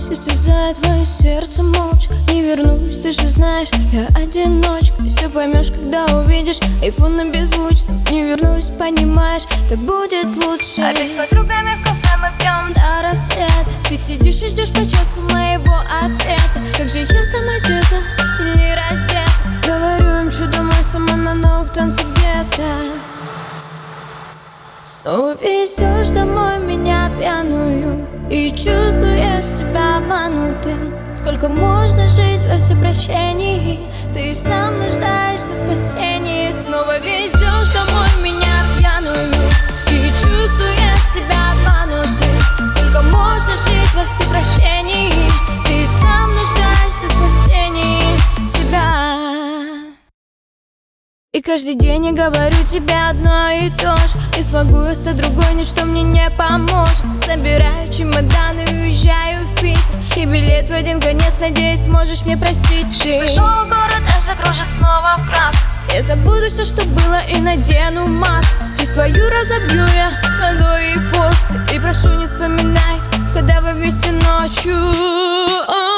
вернусь, истязает твое сердце молча. Не вернусь, ты же знаешь, я одиночка. Все поймешь, когда увидишь айфон на беззвучном. Не вернусь, понимаешь, так будет лучше. Опять с подругами в кафе мы пьем до рассвета. Ты сидишь и ждешь по часу моего ответа. Как же я там одета или раздета? Говорю им, что домой сама на новых танцах где-то. Снова везешь домой меня пьяную, и чувствуешь себя обманутым. Сколько можно жить во всепрощении? Ты сам нуждаешься в спасении. Снова везешь домой меня пьяную, и чувствуешь себя обманутым. Сколько можно жить во всепрощении? Ты сам нуждаешься в спасении себя. И каждый день я говорю тебе одно и то же: не смогу я стать другой, ничто мне не поможет. Собираю чемоданы и уезжаю в Питер, и билет в один конец, надеюсь, сможешь мне простить. Ты Пришел в город, а загружен снова в краску. Я забуду все, что было, и надену маску. Жизнь твою разобью я на до и после. И прошу, не вспоминай, когда вы вместе ночью.